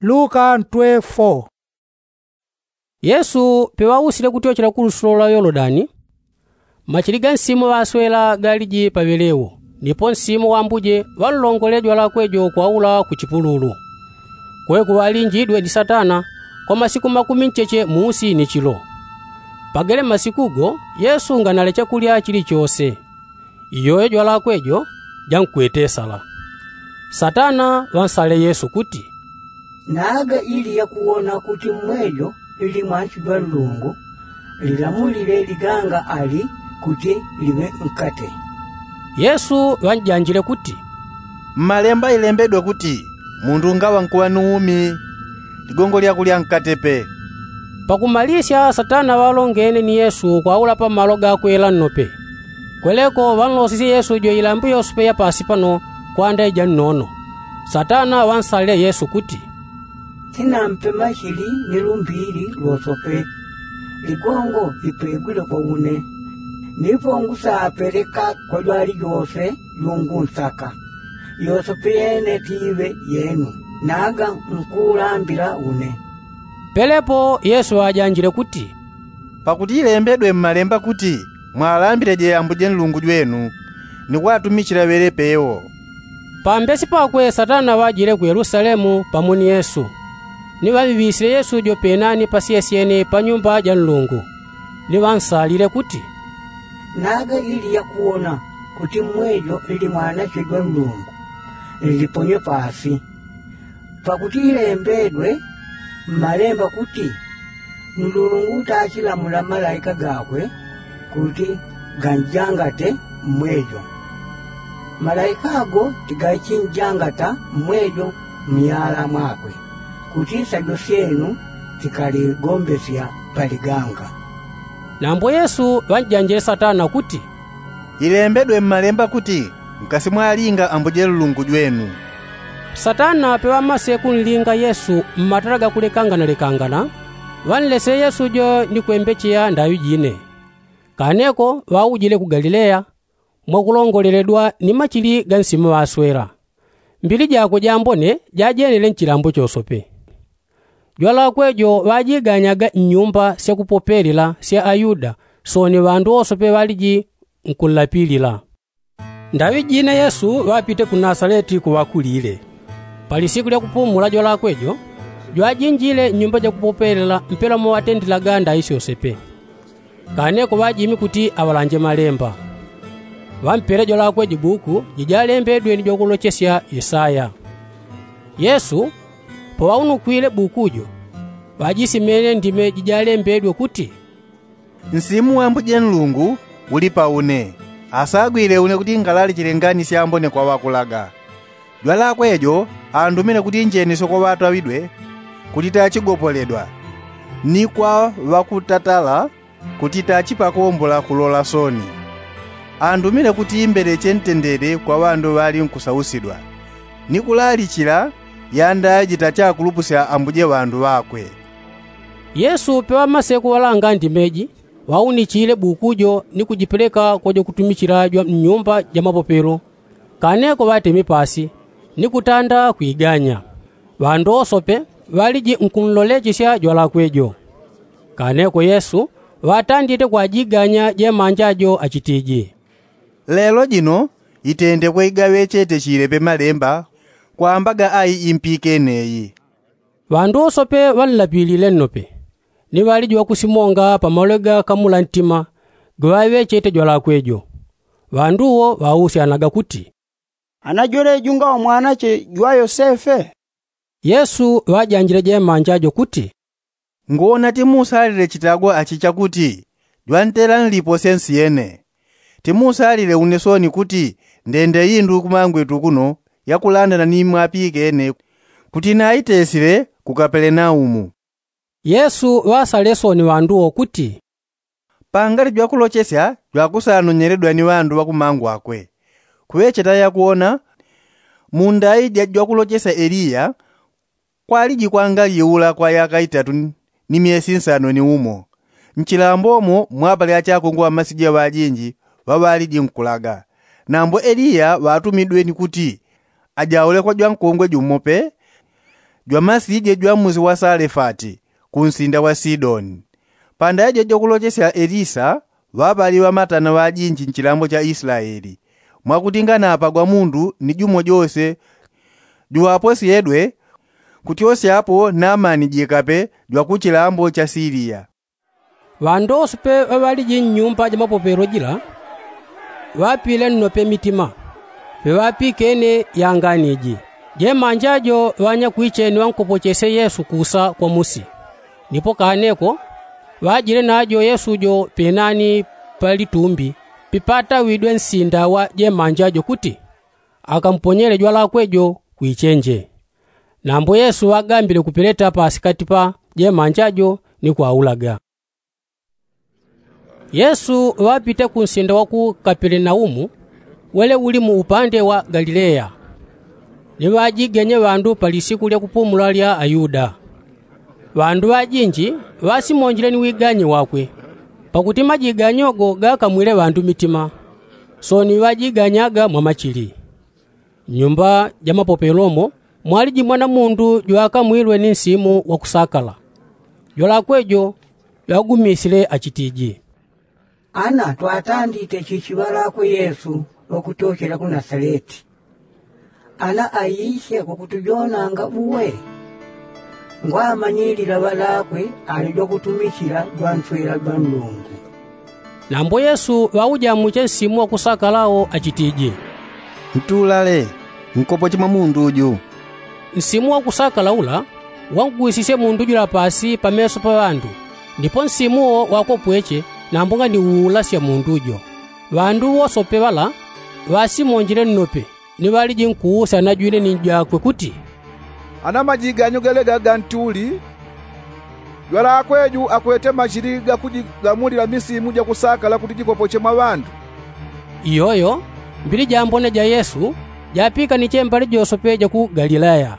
Luka 12:4. Yesu pewawusile kutyochera ku lusulo lwa Yorodani, machiliga nsimu waswela galiji pabelewo, ndipo nsimu wambuje walulongoledwa lakwejo kwaula ku chipululu. Kweku walinjidwe ndi Satana kwa masiku 10 musi ni chilo. Pagele masikugo Yesu nganale chakulya chilichonse. Iyoyo jwa lakwejo jankwetesala. Satana wansale Yesu kuti, naga ili ya kuona kuti mwejo ili mwachidwa Mulungu lilamulile liganga ali kuti liwe mkate. Yesu wanjanjile kuti, Malemba ilembedwe kuti mundu ngawa nkuwa nuumi ligongo lya kulya mkatepe. Pakumalisya Satana walongene ni Yesu kwaula pa malo gakwela nnope. Kweleko wanlosisi Yesu jo ilambu yosupe ya pasi pano kwanda ija nnono. Satana wansalile Yesu kuti, Tinampe machili ni lumbili lwosope ligongo ipegwile kwa une nipo ngusapeleka kwa lwali yose lungu nsaka yosope yene tive yenu naga nkulambila une. Pelepo Yesu wajanjile kuti, Pakuti ilembedwe mmalemba kuti mwalambire je yambuje Mulungu jwenu ni kwatumikira belepewo. Pambesi pakwe Satana wajile ku Yerusalemu pamuni Yesu. Ni wabibisile Yesu jo penani pasiyesiyene pa nyumba ja Mulungu. Ni wansalile kuti, naga ili ya kuona kuti mwejo ili mwana chidwa Mulungu liponye pasi. Pakuti ilembedwe malemba kuti Mulungu tachilamula malaika gakwe kuti ganjangate mwejo. Malaikago tigachinjangata mwejo myala mwakwe kuti sajo syenu tikaligombesya paliganga. nambo Yesu wanjanjile Satana kuti, Ilembedwe mmalemba kuti mkasi mwalinga ambuje Mulungu jwenu. Satana pewa mase kunlinga Yesu mmataraga kulekangana wanlese Yesu jo ndi kuembecheya ndayu jine. Kaneko waujile ku Galileya mwakulongoleredwa ni machili ga nsimu waswera. Mbili jako jambone jajenele nchilambo chosope. Jwala kwejo wajiganyaga nyumba sya kupoperila sya Ayuda soni wandu osope waliji nkulapilila. Ndayu jine Yesu wapite ku Nazareti kuwakulile. Pali siku lya kupumula jwala kwejo jwajinjile nyumba ja kupoperila mpela mo watendila ganda isi osepe. Kaneko wajimi kuti awalanje malemba. Wampere jwala kwejo buku jijalembedwe ni jokulochesya Yesaya. Yesu po waunukwile bukujo wajisimene ndime jijalembedwe kuti, Nsimu wambuje Mulungu uli paune asagwile une kuti ngalali chilengani syambone kwa wakulaga. Jwala kwejo andumene kuti njeniso kwa watu awidwe kuti tachigopoledwa ni kwa wakutatala kuti tachipakombola kulola soni. Andumene kuti imbere chentendere kwa wandu wali nkusausidwa ni kulalikira yanda jitachakulupusya ambuje wandu wakwe. Yesu pewa maseko walanga ndimeji waunichile bukujo ni kujipeleka kwajo kutumikirajwa mnyumba ja mapopero. Kaneko watemi pasi ni kutanda kuiganya. Wandu osope waliji nkunlolejisya jwala kwejo. Kaneko Yesu watandite kwa jiganya je manjajo achitiji. Lelo jino itende kwa igawe chete chilepe malemba kwa ambaga ai impike neyi. Wandu osope walilapilile nnope. Ni walijwa kusimonga pamalega kamula ntima gwawe chete jwala kwejo. Wanduwo wausianaga kuti, anajole junga wa mwanache jwa Yosefe. Yesu wajanjile je manjajo kuti, Ngona timusalile chitagwa achicha kuti jwantela nlipo sensi yene. Timusalile unesoni kuti ndende yindu kumangwetu kuno yakulanda na nimwe apike ene kuti naitesile ku Kapernaumu. Yesu wasalesoni wanduwo kuti, Pangati jwakulochesya jwakusanonyeredwa ni wandu wakumangu akwe. Kuwecheta yakuona mundayi jwakulochesya Eliya kwaliji kwangaliula kwa yaka 3 ni myezi 5 ni umo. Nchilambomo mwapale achako ngwa masija wajinji wawaliji nkulaga. Nambo Eliya watumidwe ni kuti ajaule kwa jwankongwe jumope jwa masije jwa muzi wa Sarefati ku mzinda wa Sidoni. Panda yajo jokulotesera Elisa wapaliwa matana wa jinji mchilambo cha Israeli mwakutingana apa gwa mundu ni jumo jose juwaposi edwe kuti ose apo Naamani jikape jwa kuchilambo cha Siria. Vandu osupe vavali jinyumba ja mapopero jila wapile nnope mitima vevapikene yanganiji je manjajo vanya kuicheni wankopochese Yesu kusa kwa musi. Nipo kaneko wajire najo Yesu jo penani palitumbi pipata widwe nsinda wa je manjajo kuti akamponyele jwa lakwejo kuichenje. Nambo Yesu agambile kupeleta pasikati pa je manjajo ni kwaulaga. Yesu wapite ku nsinda wa ku Kapernaumu wele uli mu upande wa Galilea. Niwajigenye vandu palisiku lya kupumula lya Ayuda. Vandu vajinji vasimonjile ni wiganyi wakwe pakuti majiganyogo gakamwile vandu mitima, so ni wajiganyaga mwa machili. Nyumba ja mapopelomo mwaliji mwana mundu jwakamwilwe ni nsimu wa kusakala jola kwejo yagumisile achitiji. Ana twatandite chichiwala kwa Yesu okutochera ku Nazareti. Ana ayishe kukutujonanga uwe ngwamanyilira balakwe alido kutumikira gwanfwera gwa Mulungu. Nambo Yesu wauja muche nsimu wa kusakalao achitiji. Ntulale nkopo chima mundu uju. Nsimu wa kusakala ula wangwisise mundu jula pasi pameso pa vandu. Ndipo nsimu wako pweche nambonga ni ulasya mundu ujo. Vandu wosope wala wasimonjile nnope ni wali jinkuusa na juile ninjakwe kuti ana majiganyo gelega gantuli jwala akweju akwete mashiriga kujigamulira misimu ja kusakala kuti jikopoche mwa vandu. Iyoyo mbili jambone ja Yesu japika ni chembali josopeja ku Galilaya.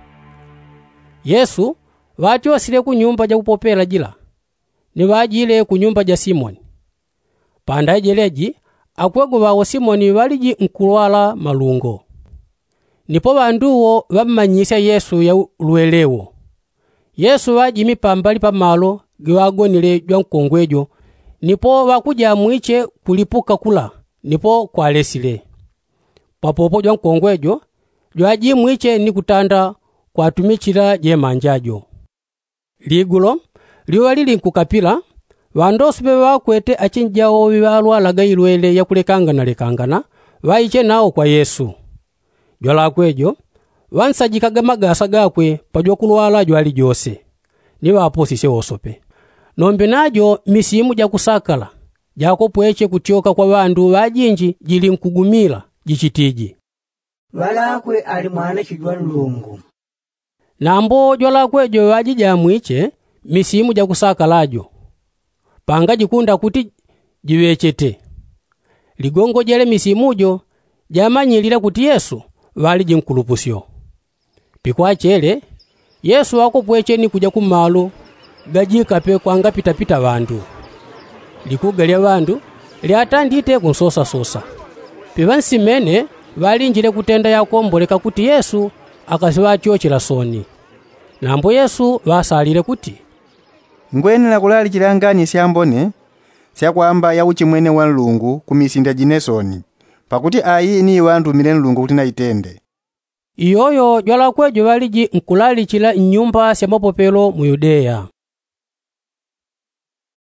Yesu wati wasile ku nyumba ja kupopela jila ni wajile ku nyumba ja Simoni. Panda jeleji akwego wawo Simoni waliji nkulwala malungo. Nipo vanduwo vamanyisa Yesu ya luelewo. Yesu wajimi pambali pa malo giwagonile jwa nkongwejo nipo wakuja mwiche kulipuka kula nipo kwalesile. Papopo jwa nkongwejo jwaji mwiche ni kutanda kwa tumikira je manjajo. Ligulo liwa lili nkukapila vandosupe wakwete achinjao vivalwa laga ilwele ya kulekangana lekangana waiche nao kwa Yesu. Jwala kwejo wansajikaga magasa gakwe pajwa kulwala jwali jose ni waposise osope. Nombe najo misimu ja kusakala jako pweche kutioka kwa vandu vajinji jili nkugumila jichitiji. Balakwe ali mwana chijwa Mulungu. Nambo jwala kwejo wajija mwiche misimu ja kusakalajo panga jikunda kuti jiwechete. Ligongo jele misimujo jamanyilira kuti Yesu wali jinkulupusyo. Pikwa chele Yesu wako pweche ni kuja kumalo gajikape kwanga pita vandu. Likugalya vandu liatandite kunsosa sosa. Pivansimene valinjile kutenda yakomboleka kuti Yesu akasiwatyochera soni. Nambo Yesu vasalire kuti ngwenela kulali chilangani syambone syakwamba ya uchimwene wa Mulungu kumisinda jinesoni pakuti ayi ni wandu mile Mulungu kuti naitende. Iyoyo jwala kwejo waliji nkulali chila nyumba sya mapopelo mu Yudea.